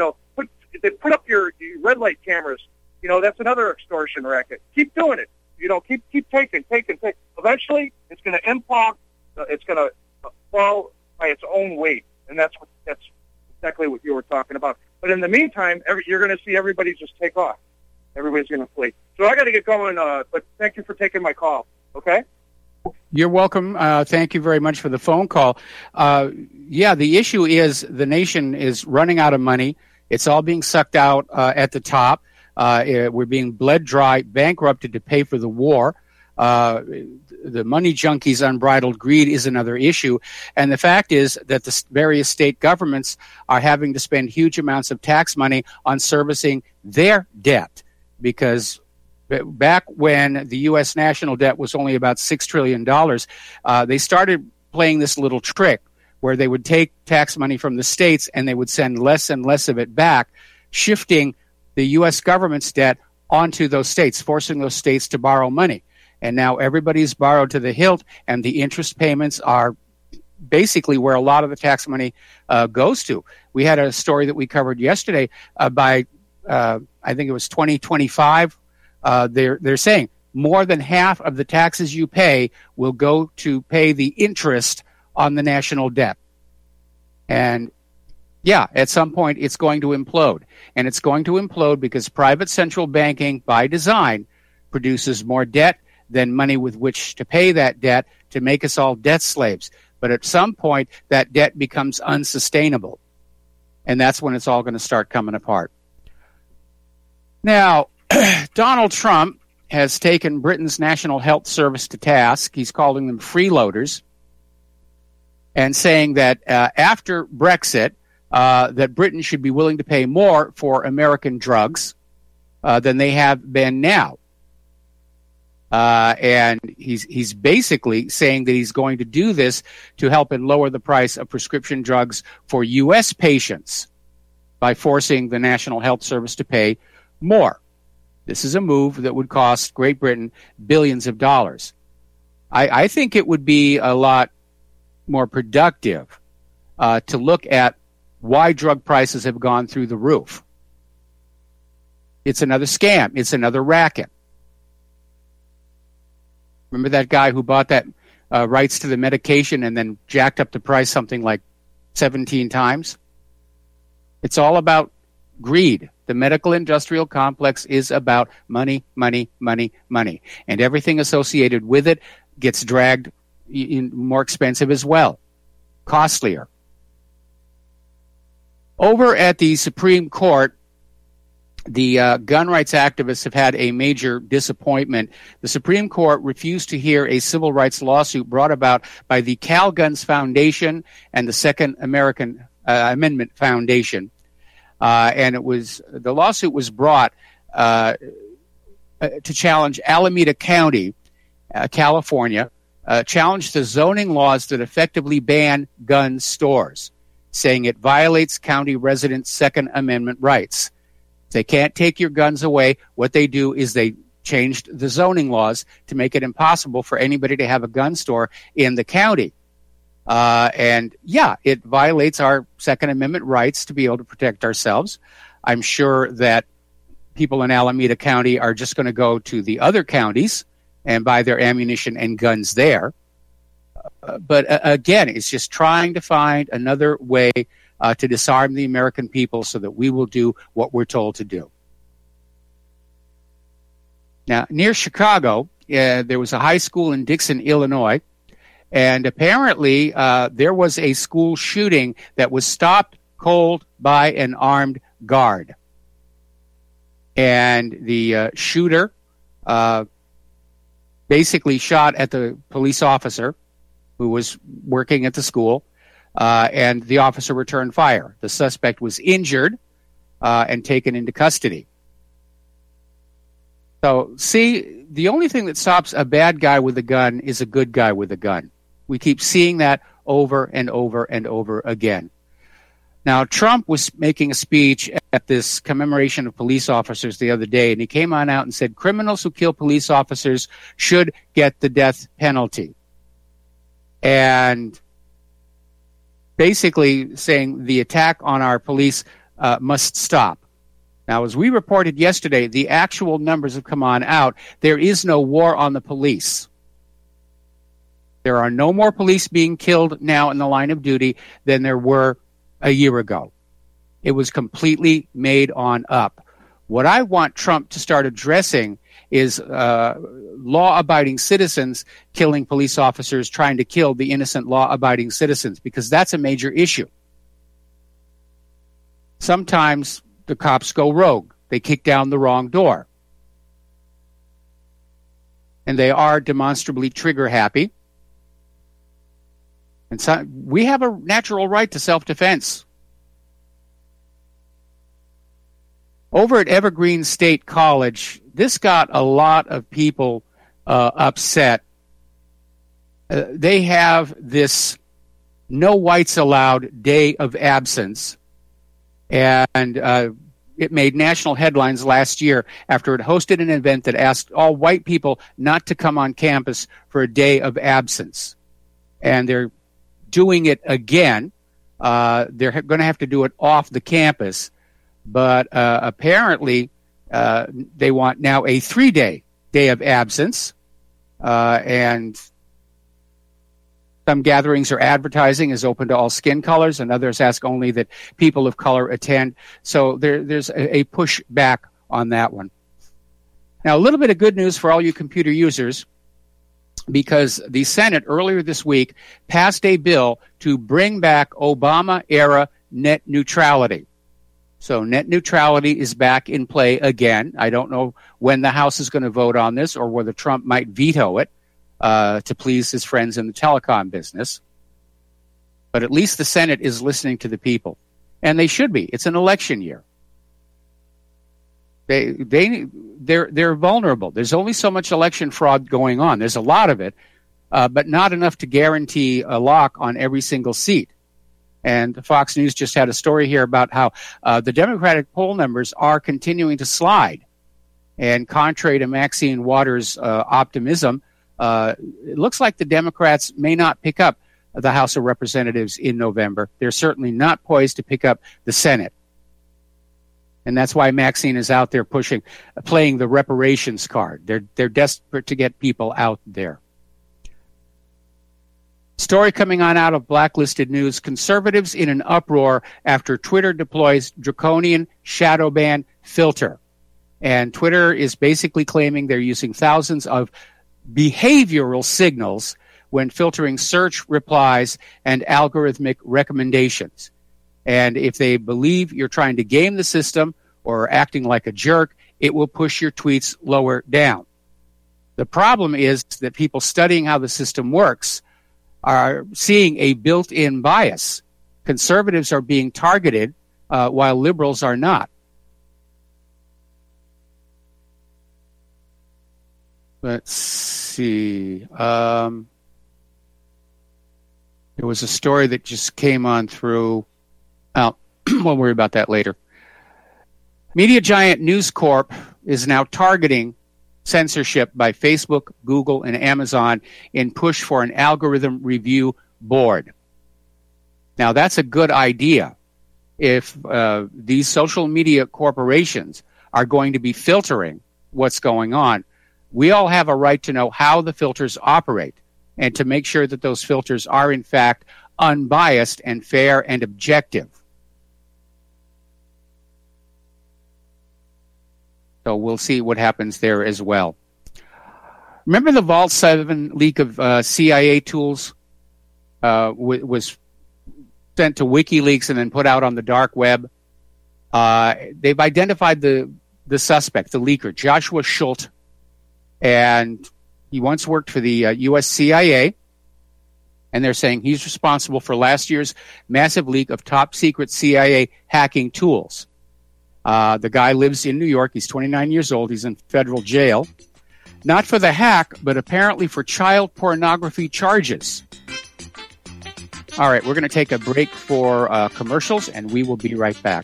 Put up your red light cameras. That's another extortion racket. Keep doing it. Keep taking. Eventually, it's going to implode. It's going to fall by its own weight, and that's exactly what you were talking about. But in the meantime, you're going to see everybody just take off. Everybody's going to flee. So I got to get going. But thank you for taking my call. Okay. You're welcome. Thank you very much for the phone call. The issue is the nation is running out of money. It's all being sucked out at the top. We're being bled dry, bankrupted to pay for the war. The money junkies' unbridled greed is another issue. And the fact is that the various state governments are having to spend huge amounts of tax money on servicing their debt, because back when the U.S. national debt was only about $6 trillion, they started playing this little trick where they would take tax money from the states and they would send less and less of it back, shifting the U.S. government's debt onto those states, forcing those states to borrow money. And now everybody's borrowed to the hilt, and the interest payments are basically where a lot of the tax money goes to. We had a story that we covered yesterday by, I think it was 2025. They're saying more than half of the taxes you pay will go to pay the interest on the national debt. And at some point it's going to implode. And it's going to implode because private central banking, by design, produces more debt than money with which to pay that debt, to make us all debt slaves. But at some point, that debt becomes unsustainable. And that's when it's all going to start coming apart. Now, Donald Trump has taken Britain's National Health Service to task. He's calling them freeloaders, and saying that after Brexit, that Britain should be willing to pay more for American drugs than they have been now. And he's basically saying that he's going to do this to help and lower the price of prescription drugs for U.S. patients by forcing the National Health Service to pay more. This is a move that would cost Great Britain billions of dollars. I think it would be a lot more productive to look at why drug prices have gone through the roof. It's another scam. It's another racket. Remember that guy who bought that rights to the medication and then jacked up the price something like 17 times? It's all about greed. The medical industrial complex is about money, money, money, money. And everything associated with it gets dragged in more expensive as well, costlier. Over at the Supreme Court, the gun rights activists have had a major disappointment. The Supreme Court refused to hear a civil rights lawsuit brought about by the Cal Guns Foundation and the Second American Amendment Foundation. And the lawsuit was brought to challenge Alameda County, California, challenge the zoning laws that effectively ban gun stores, saying it violates county residents' Second Amendment rights. They can't take your guns away. What they do is they changed the zoning laws to make it impossible for anybody to have a gun store in the county. It violates our Second Amendment rights to be able to protect ourselves. I'm sure that people in Alameda County are just going to go to the other counties and buy their ammunition and guns there. But again, it's just trying to find another way to disarm the American people so that we will do what we're told to do. Now, near Chicago, there was a high school in Dixon, Illinois, and apparently there was a school shooting that was stopped cold by an armed guard. And the shooter basically shot at the police officer who was working at the school, and the officer returned fire. The suspect was injured and taken into custody. So, see, the only thing that stops a bad guy with a gun is a good guy with a gun. We keep seeing that over and over and over again. Now, Trump was making a speech at this commemoration of police officers the other day, and he came on out and said criminals who kill police officers should get the death penalty. And basically saying the attack on our police must stop. Now, as we reported yesterday, the actual numbers have come on out. There is no war on the police. There are no more police being killed now in the line of duty than there were a year ago. It was completely made on up. What I want Trump to start addressing is law-abiding citizens killing police officers, trying to kill the innocent law-abiding citizens, because that's a major issue. Sometimes the cops go rogue. They kick down the wrong door. And they are demonstrably trigger-happy. And so we have a natural right to self-defense. Over at Evergreen State College, this got a lot of people upset. They have this no whites allowed day of absence, and it made national headlines last year after it hosted an event that asked all white people not to come on campus for a day of absence. And they're doing it again. They're going to have to do it off the campus. But apparently they want now a 3-day day of absence. And some gatherings are advertising is open to all skin colors, and others ask only that people of color attend. So there's a push back on that one. Now, a little bit of good news for all you computer users, because the Senate earlier this week passed a bill to bring back Obama-era net neutrality. So net neutrality is back in play again. I don't know when the House is going to vote on this or whether Trump might veto it to please his friends in the telecom business. But at least the Senate is listening to the people. And they should be. It's an election year. They're vulnerable. There's only so much election fraud going on. There's a lot of it, but not enough to guarantee a lock on every single seat. And Fox News just had a story here about how the Democratic poll numbers are continuing to slide. And contrary to Maxine Waters' optimism, it looks like the Democrats may not pick up the House of Representatives in November. They're certainly not poised to pick up the Senate. And that's why Maxine is out there playing the reparations card. They're desperate to get people out there. Story coming on out of Blacklisted News: conservatives in an uproar after Twitter deploys draconian shadow ban filter. And Twitter is basically claiming they're using thousands of behavioral signals when filtering search replies and algorithmic recommendations. And if they believe you're trying to game the system or acting like a jerk, it will push your tweets lower down. The problem is that people studying how the system works are seeing a built-in bias. Conservatives are being targeted while liberals are not. Let's see. There was a story that just came on through. We'll worry about that later. Media giant News Corp is now targeting censorship by Facebook, Google, and Amazon in push for an algorithm review board. Now, that's a good idea. If these social media corporations are going to be filtering what's going on, we all have a right to know how the filters operate and to make sure that those filters are, in fact, unbiased and fair and objective. So we'll see what happens there as well. Remember the Vault 7 leak of CIA tools was sent to WikiLeaks and then put out on the dark web? They've identified the suspect, the leaker, Joshua Schultz, and he once worked for the U.S. CIA, and they're saying he's responsible for last year's massive leak of top-secret CIA hacking tools. The guy lives in New York. He's 29 years old. He's in federal jail. Not for the hack, but apparently for child pornography charges. All right, we're going to take a break for commercials, and we will be right back.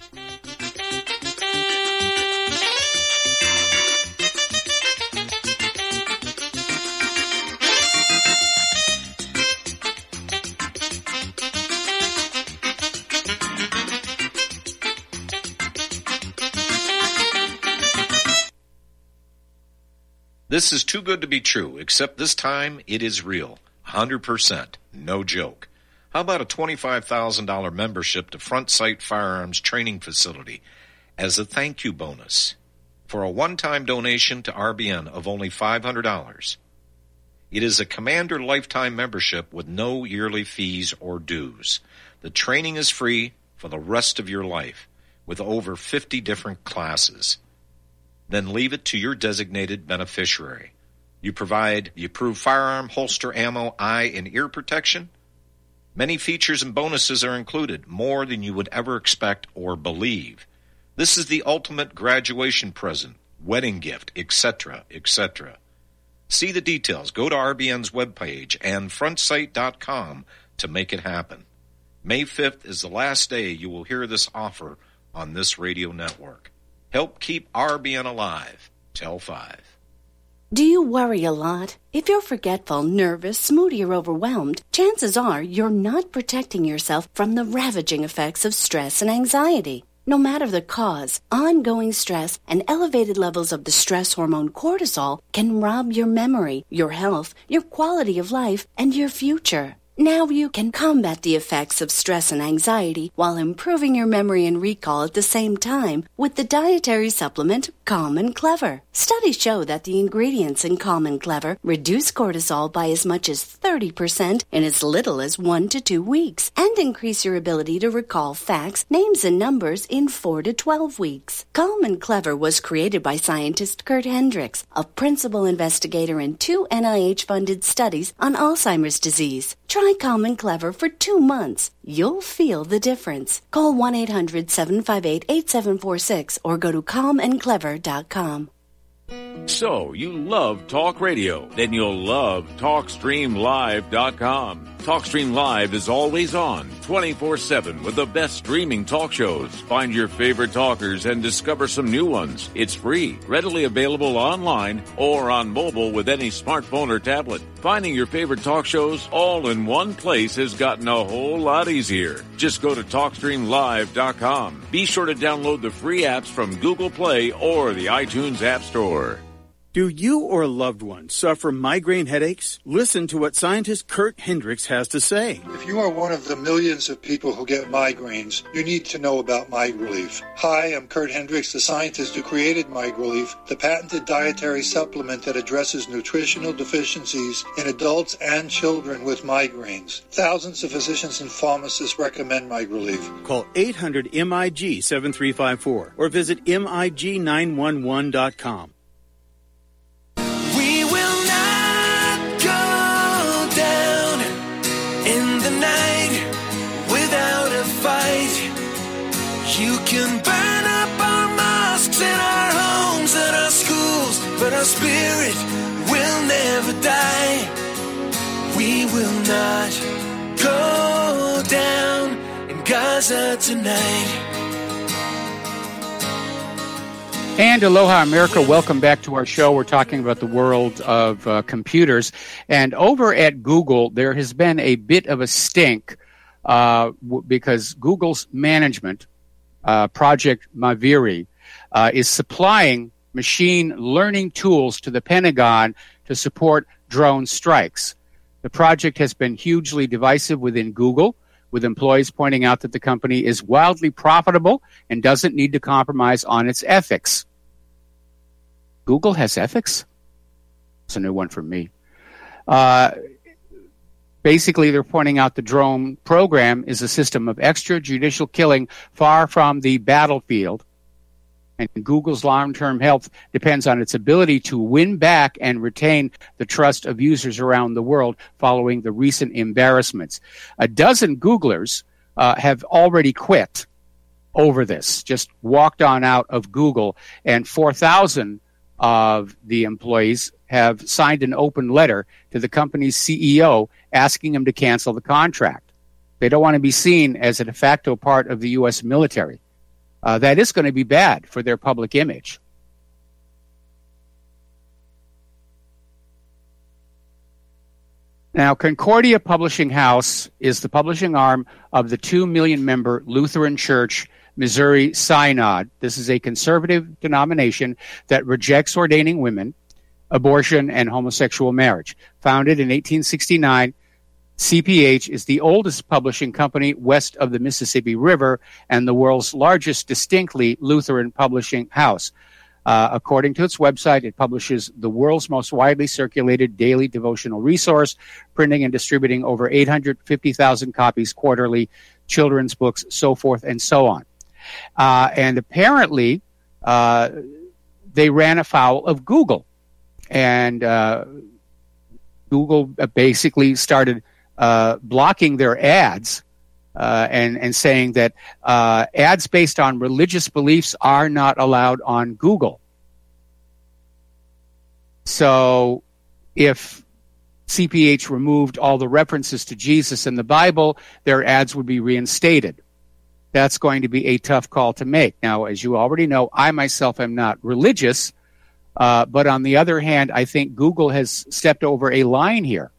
This is too good to be true, except this time it is real. 100%. No joke. How about a $25,000 membership to Front Sight Firearms Training Facility as a thank you bonus for a one-time donation to RBN of only $500? It is a Commander lifetime membership with no yearly fees or dues. The training is free for the rest of your life with over 50 different classes. Then leave it to your designated beneficiary. You provide the approved firearm, holster, ammo, eye, and ear protection. Many features and bonuses are included, more than you would ever expect or believe. This is the ultimate graduation present, wedding gift, etc., etc. See the details. Go to RBN's webpage and frontsight.com to make it happen. May 5th is the last day you will hear this offer on this radio network. Help keep RBN alive. Tell 5. Do you worry a lot? If you're forgetful, nervous, moody, or overwhelmed, chances are you're not protecting yourself from the ravaging effects of stress and anxiety. No matter the cause, ongoing stress and elevated levels of the stress hormone cortisol can rob your memory, your health, your quality of life, and your future. Now you can combat the effects of stress and anxiety while improving your memory and recall at the same time with the dietary supplement Calm and Clever. Studies show that the ingredients in Calm and Clever reduce cortisol by as much as 30% in as little as 1 to 2 weeks and increase your ability to recall facts, names, and numbers in 4 to 12 weeks. Calm and Clever was created by scientist Kurt Hendricks, a principal investigator in 2 NIH-funded studies on Alzheimer's disease. Try Calm and Clever for 2 months. You'll feel the difference. Call 1-800-758-8746 or go to calmandclever.com. So, you love talk radio? Then you'll love TalkStreamLive.com. TalkStream Live is always on, 24/7, with the best streaming talk shows. Find your favorite talkers and discover some new ones. It's free, readily available online or on mobile with any smartphone or tablet. Finding your favorite talk shows all in one place has gotten a whole lot easier. Just go to TalkStreamLive.com. Be sure to download the free apps from Google Play or the iTunes App Store. Do you or a loved one suffer migraine headaches? Listen to what scientist Kurt Hendricks has to say. If you are one of the millions of people who get migraines, you need to know about MigRelief. Hi, I'm Kurt Hendricks, the scientist who created MigRelief, the patented dietary supplement that addresses nutritional deficiencies in adults and children with migraines. Thousands of physicians and pharmacists recommend MigRelief. Call 800-MIG-7354 or visit MIG911.com. You can burn up our mosques and our homes and our schools, but our spirit will never die. We will not go down in Gaza tonight. And aloha, America. Welcome back to our show. We're talking about the world of computers. And over at Google, there has been a bit of a stink because Google's management, Project Maviri, is supplying machine learning tools to the Pentagon to support drone strikes. The project has been hugely divisive within Google, with employees pointing out that the company is wildly profitable and doesn't need to compromise on its ethics. Google has ethics? It's a new one from me. Basically, they're pointing out the drone program is a system of extrajudicial killing far from the battlefield. And Google's long-term health depends on its ability to win back and retain the trust of users around the world following the recent embarrassments. A dozen Googlers have already quit over this, just walked on out of Google, and 4,000 of the employees have signed an open letter to the company's CEO asking him to cancel the contract. They don't want to be seen as a de facto part of the U.S. military. That is going to be bad for their public image. Now, Concordia Publishing House is the publishing arm of the 2 million-member Lutheran Church Missouri Synod. This is a conservative denomination that rejects ordaining women, abortion, and homosexual marriage. Founded in 1869, CPH is the oldest publishing company west of the Mississippi River and the world's largest distinctly Lutheran publishing house. According to its website, it publishes the world's most widely circulated daily devotional resource, printing and distributing over 850,000 copies quarterly, children's books, so forth and so on. And apparently, they ran afoul of Google. And Google basically started blocking their ads and saying that ads based on religious beliefs are not allowed on Google. So if CPH removed all the references to Jesus in the Bible, their ads would be reinstated. That's going to be a tough call to make. Now, as you already know, I myself am not religious, but on the other hand, I think Google has stepped over a line here.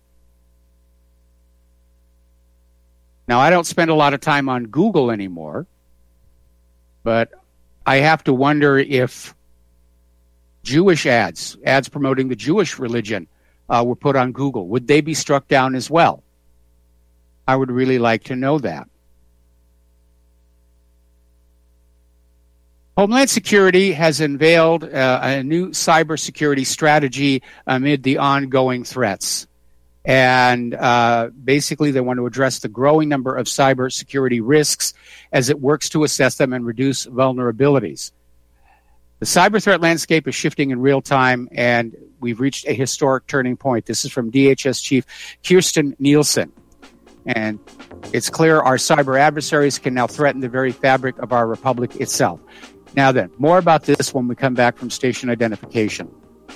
Now, I don't spend a lot of time on Google anymore, but I have to wonder if Jewish ads promoting the Jewish religion, were put on Google. Would they be struck down as well? I would really like to know that. Homeland Security has unveiled a new cybersecurity strategy amid the ongoing threats. And basically, they want to address the growing number of cybersecurity risks as it works to assess them and reduce vulnerabilities. The cyber threat landscape is shifting in real time, and we've reached a historic turning point. This is from DHS Chief Kirsten Nielsen. And it's clear our cyber adversaries can now threaten the very fabric of our republic itself. Now then, more about this when we come back from station identification.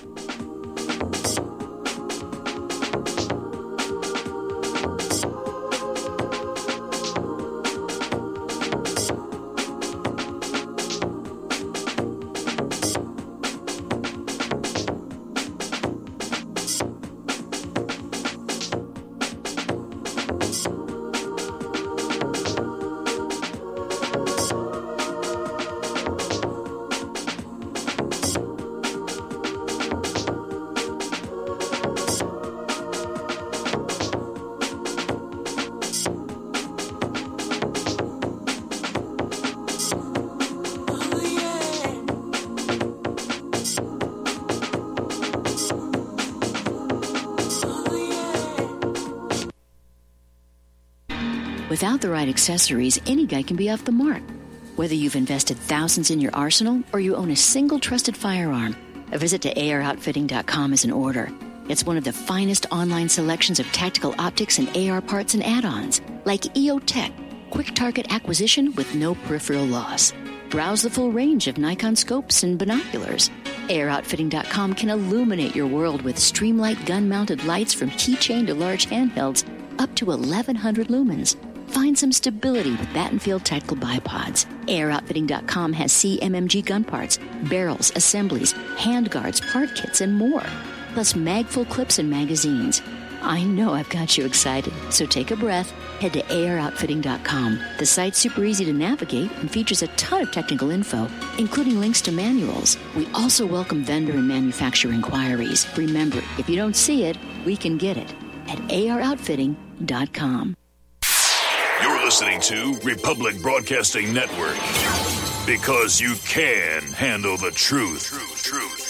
Without the right accessories, any guy can be off the mark. Whether you've invested thousands in your arsenal or you own a single trusted firearm, a visit to AROutfitting.com is in order. It's one of the finest online selections of tactical optics and AR parts and add-ons, like EOTech, quick target acquisition with no peripheral loss. Browse the full range of Nikon scopes and binoculars. AROutfitting.com can illuminate your world with Streamlight gun-mounted lights from keychain to large handhelds up to 1,100 lumens. Find some stability with Battenfield Tactical Bipods. AirOutfitting.com has CMMG gun parts, barrels, assemblies, handguards, part kits, and more. Plus mag-full clips and magazines. I know I've got you excited, so take a breath. Head to AirOutfitting.com. The site's super easy to navigate and features a ton of technical info, including links to manuals. We also welcome vendor and manufacturer inquiries. Remember, if you don't see it, we can get it at AirOutfitting.com. You're listening to Republic Broadcasting Network, because you can handle the truth.